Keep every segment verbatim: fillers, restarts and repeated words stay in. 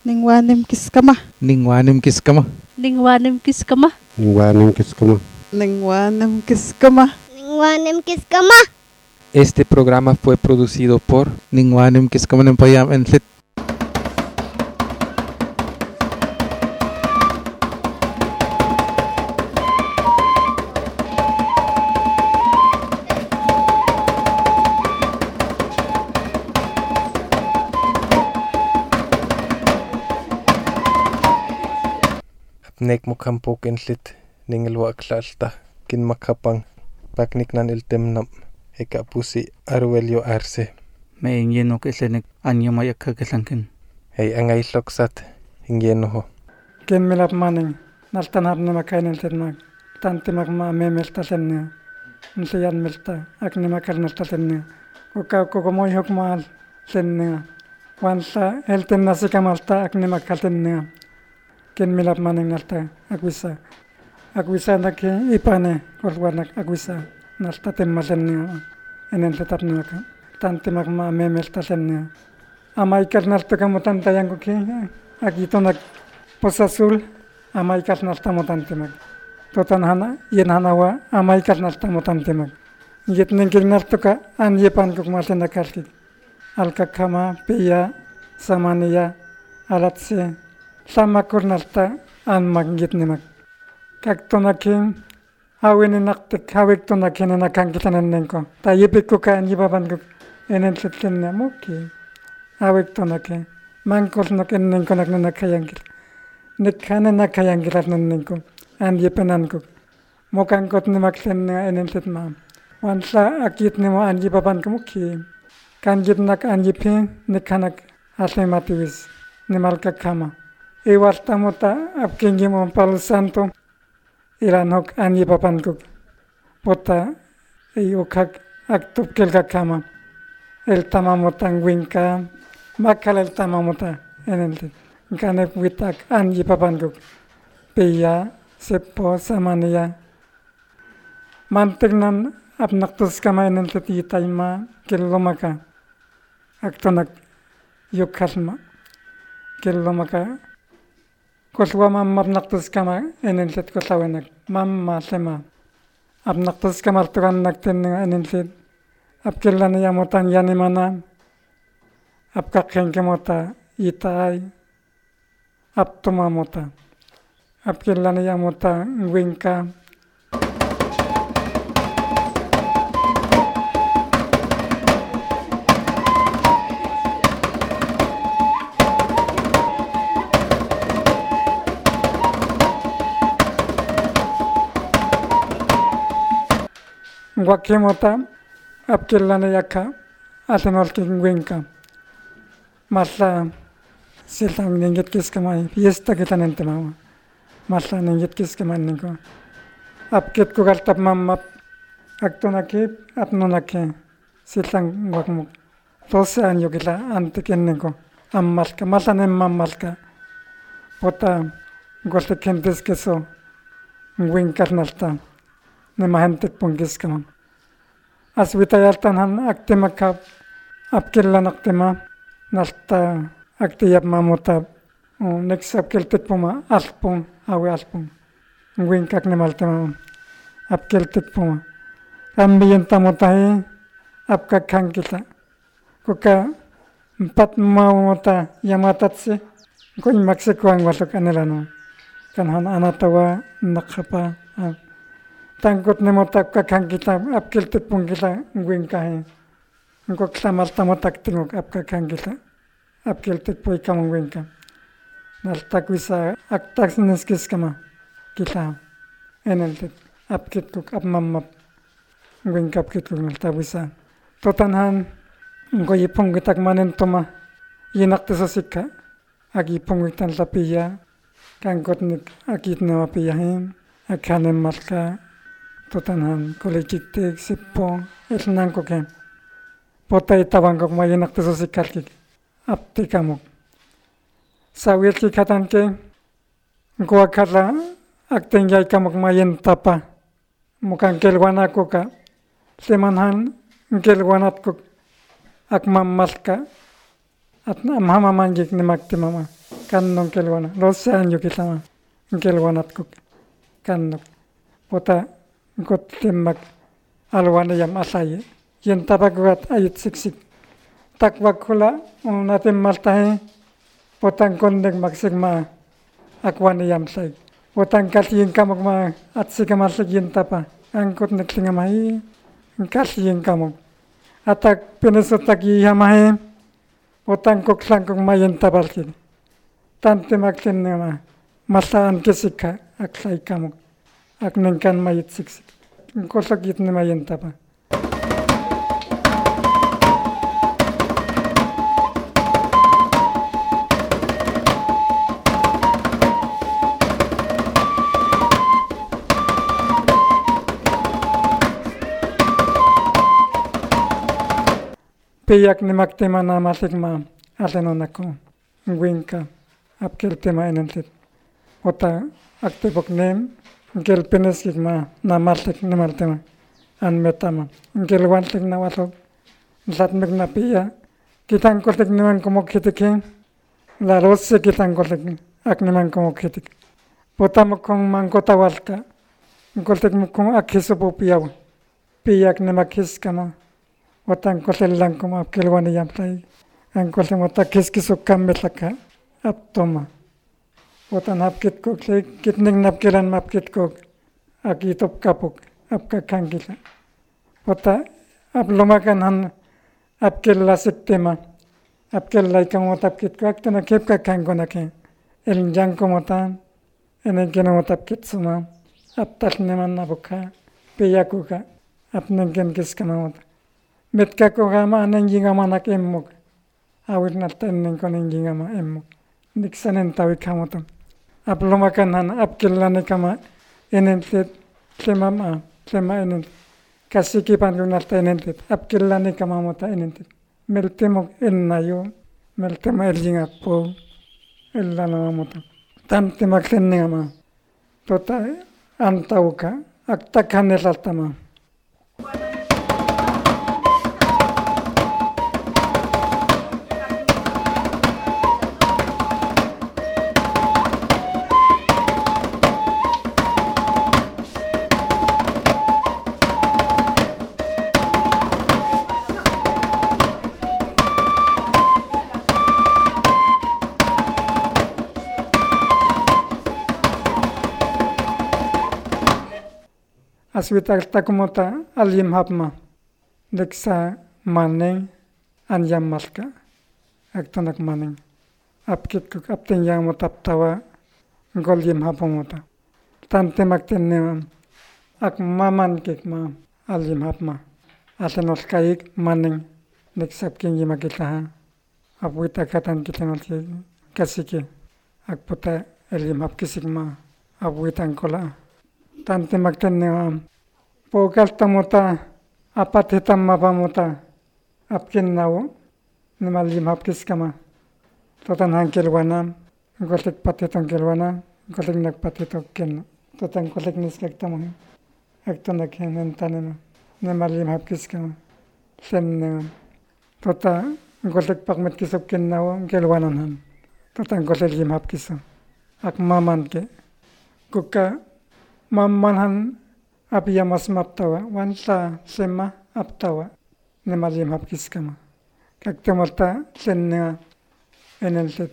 Ningwanim kiskama. Ningwanim kiskama. Ningwanim kiskama. Ningwanim kiskama. Ningwanim kiskama. Ningwanim kiskama. Este programa fue producido por Ningwanim Kiskama Nempayam en Lit. Nek mukampok en Lit ningelwa aklalta kin makapang paknik nan iltemnam eka pusi arwelio arse. Me ingeno ke senek anyo mayakka kelankin. Hey angay loksat ingeno ho. Ken milap maning naltanar ni makainel tenmak tanti magma memelta sennya. Nsiyan melta akni makal nalta sennya. Uka kokomoy hokmal sennya. Wansa elten nasika malta akni makal sennya. Ken milap maning nalta akwisa. Akwisa nak ipane korwanak akwisa. Nalta temma sennya. Enen tetap naka. Tanti magma memelta sennya. Amaikar nalta kamu tanta yang kuki. Akito nak posasul amaikar nalta mo tanti mag. Totan hana yen hanawa amaikar nalta mo tanti mag. Yet nengkir nalta ka an yepan kuk masen nakarki. Alka kama piya samaniya alatse sama kur nalta an mag yet ni mag. Kak tonakin awin naktik hawik tonakin nakang kita nenengko. Ta yepik ko ka an yepapan kuk enen setlen na moki. Awik tonakin mangkos nak nenengko nak nakayangkir. Nekhane nakayangkir at nenengko. An yepenan kuk. Mokang kot ni maksen na enen set ma. Wansa akit ni mo an yepapan ko moki. Kan yep nak an yepin nekhanak asay matiwis ni malka kama. Iwasta mo ta apkingi mo palu santo. Iranok an yepapan kuk. Pota iukak aktup kelka kama. El tamamotang winka. Makal el tamamota enelti. Kanep witak an yepapan kuk. Piya, sepo, samaniya. Mantignan apnaktus kama enelti titayma kilomaka. Aktonak yukasma. Kilomaka. Kuswa mamma apnaktus kama enelti kusawenak. Mamma sema. Apnaktus kama artukan naktin enelti. Apkilani yamutan yanimana. Apkakhenke mota itay. Aptuma mota. Apkilani yamuta winka. Wakimota apkilani yaka atenolki winka. Masa siltang ninggit kiskamay fiesta kita nente mama. Masa ninggit kiskamay ningko. Apkit ko kaltap mamap aktonaki apnonaki siltang wakmuk. Doce año kita antikin ningko. Ammalka masa nem mammalka. Pota golte kentes keso winkas nalta. Nema hentik pun kiskama. Aswitayaltan han aktimakap apkilla naktema nalta aktiyap mamutab. Next apkiltik puma alpung awi alpung. Winkak nemaltema apkiltik puma. Kambiyan tamutahi apkakang kita. Kuka empat mamuta yamatatsi. Ko imaksiko ang wasok anilano. Kanhan anatawa nakapa. Tangkot ni mo takakang kita apkiltik pung kita ngwingkahi. Ngko klamalta mo taktingok apkakang kita. Apkiltik po ikaw ngwingka. Naltakwisa aktak niskis kama kita. Eneltik apkitkuk apmamap. Ngwingka apkitkuk naltakwisa. Totanhan ngko ipong kitak manentoma. Yinakti sa sika. Ag ipong kitan lapiya. Kangkot nik akit na mapiyahin. Akanem malka. Totanhan kulikitik sipo ilnang koke. Potay tawang kok mayinak to sa sikarkik. Apti kamuk. Sawil ki katan ke. Ngkuwa kala aktingyay kamuk mayin tapa. Mukang kilwana ko ka. Simanhan ngkilwanat kok. Akmamal ka. At amhamamanjik ni magti mama. kannong kelwana losan yukitama kelwanat kuk kannok pota got temak alwana yam asai yen tabagat ayit siksik takwakula natin maltahe potang kondeng maksigma akwana yam sai potang kasing kamok ma at sikamasig yen tapa angkot neklingamai kasing kamok atak penesotak yamahe potang kok sangkong mayen tabalkin tante maksin nama masaan kesika ak sai kamok ak nengkan mayit siksik kosok yit ni mayen tapa Piyak ni maktema na masigma aseno nako ngwinka apkel tema enentit ota aktepok nem ngel penesik ma na maltek ni maltema an metama ngel wantek na wasok zat mek na piya kitang kotek ni man komok hitike la rosse kitang kotek ak ni man komok hitik potam kong man kota walka kotek mukong akhiso po piyaw piyak ni makhis kama Watang kotel lang kuma kelwani yamtai ang kotel mata kiskisok kamelaka aptoma watan hapkit ko kitning napkilan mapkit ko akitop kapok apka kangila wata aplomakan han apkel lasik tema apkel laikang watapkit ko aktana kepka kangona ke el jangko mata ene kena watapkit suma aptak neman nabuka peyakuka apnen ken kiskama mata Metka ko gama aneng jingama nak emmuk. Awit naten neng koneng jingama emmuk. Niksanen tawi kamotam. Ap lomakan han ap kilane kama enentet lemama lema enent. Kasiki pandu nalta enentet. Ap kilane kama mota enentet. Meltemok ennayo. Meltema eljinga po. Ellana mota. Tam temak senengama. Tota antauka. Aktakan elaltama. Aswitak takumota alim hapma deksa maneng anjam malka aktonak maneng apkit kuk apten yang motap tawa golim hapomota tante makten ne ak maman kek ma alim hapma atenol kaik maneng deksa kingi makita apuita katan kitenol kasike ak puta elim hap kisik ma apuitan kola tante makten ne Pokal tamota apat hitam mapamota apkin nawo nimalim hapkis kama totan hangkel wana golek pati tangkel wana golek nak pati token totan golek niskek tamu ekto nak hen tanena nimalim hapkis kama sen tota golek pakmet kisop ken nawo kel wana han totan golek lim hapkis ak maman ke kuka maman han Api yamas maptawa, wanta sema aptawa, nemalim hapkis kama. Kaktamalta senna eneltet.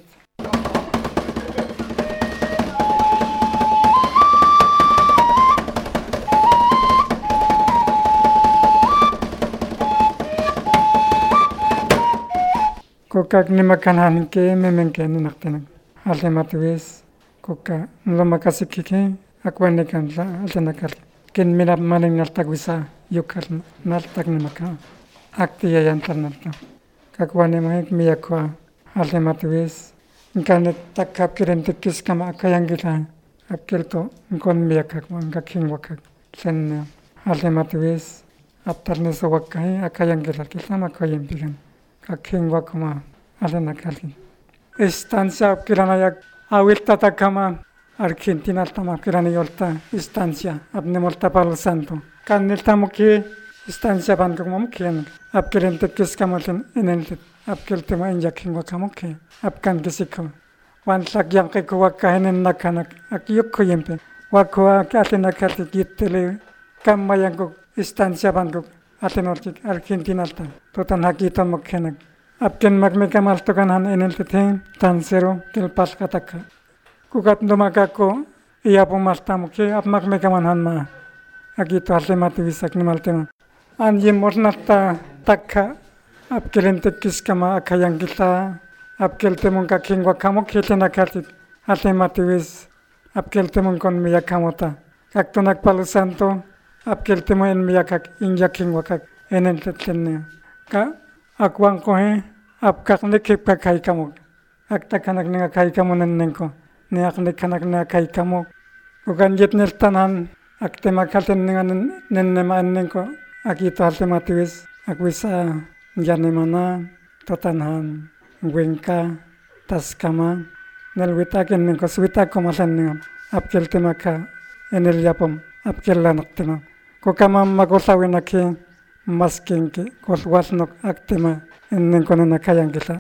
Kokak nimakan hanke memengke ninaktenak. Halte matuwes, koka mlomakasik akwanekan la altenakal. Ken minap maning naltak bisa yukar naltak ni maka akti ya yantar nalta kakwane mahik miyakwa halte matuwes nkanet takap kiren tikis kama akayang kita akil to nkon miyakak wangka king wakak sen halte matuwes aptar neso wakai akayang kita kita makayang pikan kaking wakama halte nakalin estancia kirana yak awil tatakama Argentina tama kirani yolta estancia apne molta palo santo kanel tamo ke estancia ban como mukien apkelente kis kamoten enente apkelte ma injakin wa kamoke apkan kisiko wan sagyang ke ko kahanen nakanak ak yuk ko yempe wa ko atena kati kitele kamayang ko istansya ban ko atenortik Argentina ta totan hakita mokhenak apken magme kamal to kan han enel te tansero kel pas kataka kukat domaka ko iya pomasta mokhe ap magme kaman han ma agito altemati visak nimaltema anji mornata takka apkelen tekis kama akayang kita apkel temon ka kingwa kamok hetena katit altemati vis apkel temon kon miya kamota kaktonak palu santo apkel temon en miya kak inja kingwa kak enel tetenne ka akwang ko he apkak ne kep kai kamok akta kanak ne kai kamonen nenko ne akne kanak ne kai kamok ugan jetnel tanan akte makaten nengan nenne mannenko akito altemati vis akwisa jane mana totanhan wengka taskama nelwita ken ko swita ko masan apkel temaka enel yapom apkel lanak tema ko kama magosawena ke maskenke ko wasnok aktema ennen kono nakayang kita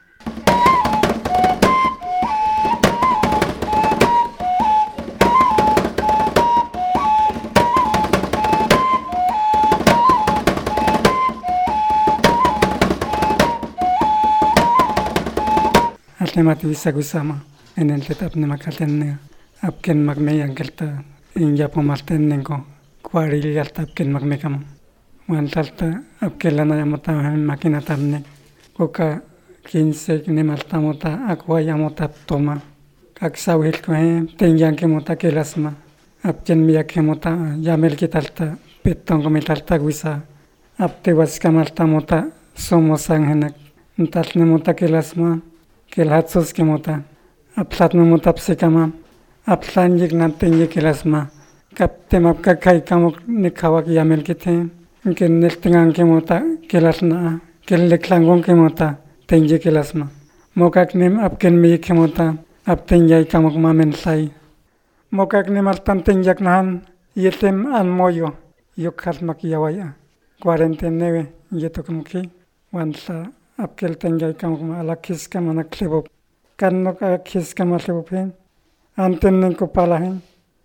Mati bisa gusama enel tetap ne makaten apken magme yang kelta inja pomarten nenko kwari liat apken magme kam wantalta apkelana yamata makina tamne koka quince ne malta mota akwa yamota toma kak sawil ko he tenjang ke mota kelasma apken miya ke mota yamel kitalta petong ko metalta guisa apte was kamalta mota somosang henak ntat ne mota kelasma kelhatsos ke mota apsat me mota psekama apsan yik nante ye kelasma kapte mapka kai kamok ne khawak yamel kithe ke neltingang ke mota kelasna kel leklangong ke mota tenje kelasma mokak nem apken me ke mota apten yai kamok mamen sai mokak nem altan tenjak nan yetem an moyo yokhat mak yawaya cuarenta yetok mukhi wansa apkel tenjai kamok ma alakis kamana klebo kanno ka khis kama klebo pen anten ko palahin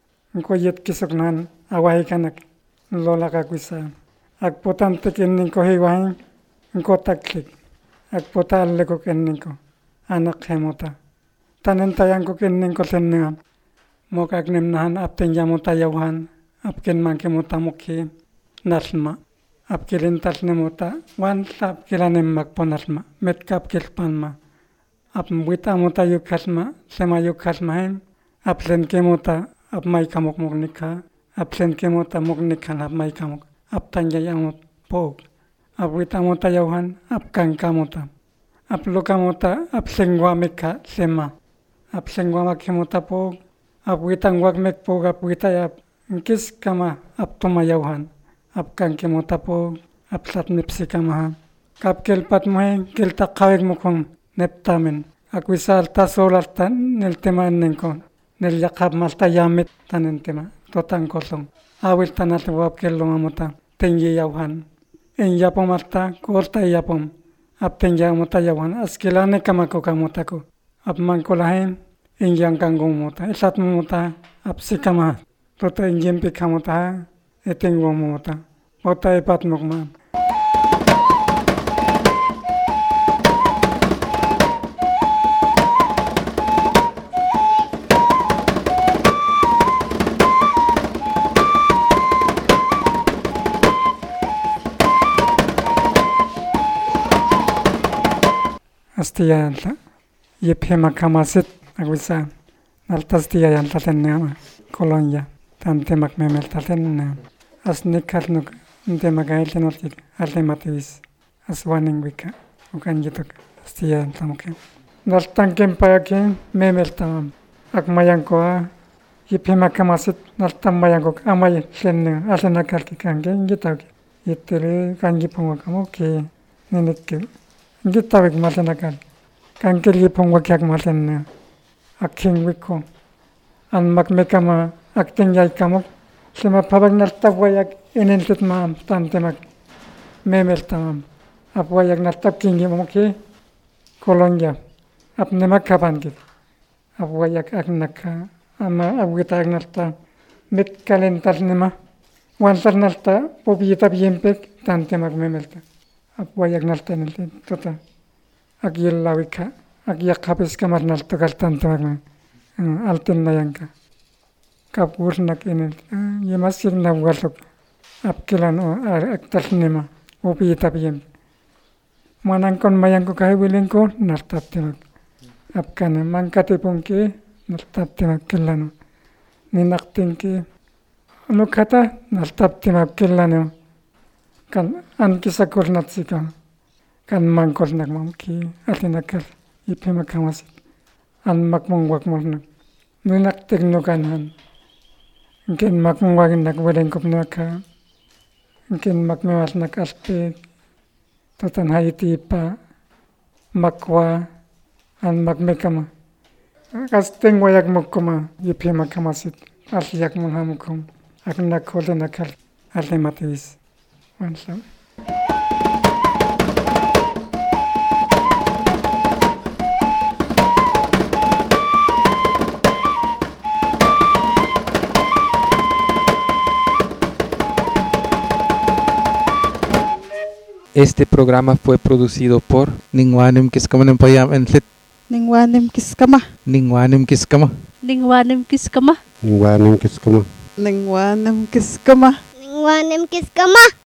ko yet kisok nan awai kanak lola ka kuisa ak potan tekin ko hewain ko taklik ak potal le ko ken ko anak hemota tanen tayang ko ken ko tenna mokak nem nan apten jamota yawan apken manke mota mukhi nasma apkelen tasne mota wan tap kelanem mak ponasma met kap kelpanma ap wita mota yukasma sema yukasma hem aplen ke mota ap mai kamok mok nikha aplen ke mota mok nikha ap mai kamok ap tanja yamot pok ap wita mota yawan ap kanka mota ap loka mota ap sengwa mekha sema ap sengwa makhe mota pok ap wita ngwak mek pok ap wita ap kis kama ap toma yawan ap kanke mota po ap sat nipsi kama kap kel pat moe kel takawek mukong neptamen akwisa alta sol alta nel tema nenko nel yakab malta yamit tanen tema totan kosong awil tanat wap kel longa mota tenye yawan en yapom malta korta yapom ap tenja mota yawan askilane kama ko kamota ko ap mangko lahen en yang kangong mota esat mota ap sikama tota en pi kamota eteng mota mota epat mokma astia alta yephe makamasit agwisa altastia yanta tenna Colonia tante mak memel taten asne karnuk nte magail tenortik alternativis aswaning wika ukan jitok astia tamuke naltan kempake memel tam ak mayangko yephe makamasit naltan mayangko amay senne asena karki kange jitok yitere kangi pongo kamoke nenek gitawik matanakan kankeli pongwa kyak matan aking wiko an makmekama akting yai kamok sema pabag nartab wayak inentit maam tantemak memel tamam ap wayak nartab kingi moki Colonia ap nemak kapan kit abuayak agnaka ama abuita agnalta mit kalentarnima wantarnalta pobita biempek tante magmemelta abuayak naltanilta tota agyellawika agyakapes kamarnalta kaltante magme altennayanka kapurnak enel yemasik nawalok apkilan o aktarnima pobita biempek manangkon mayangko kahiwilinko nartaptemak apkana mangkate pongke nartaptemak kellano ninaktingke anukata nartaptemak kellano kan ankisakornatsika kan mangkornak mamki atinakar ipemak hamasit an makmongwak mornak nunak teknokanhan ken makmongwaginak welenkopnaka ken makmewarnak aspek totan haiti pa makwa an magmekama kasteng wayak mokoma yipe makamasit asyak monghamukom aknak holenakal alematis wansa. Este programa fue producido por Ningwanim kiskama payam entlit. Ningwanim kiskama. Ningwanim kiskama. Ningwanim kiskama. Ningwanim kiskama. Ningwanim kiskama. Ningwanim kiskama.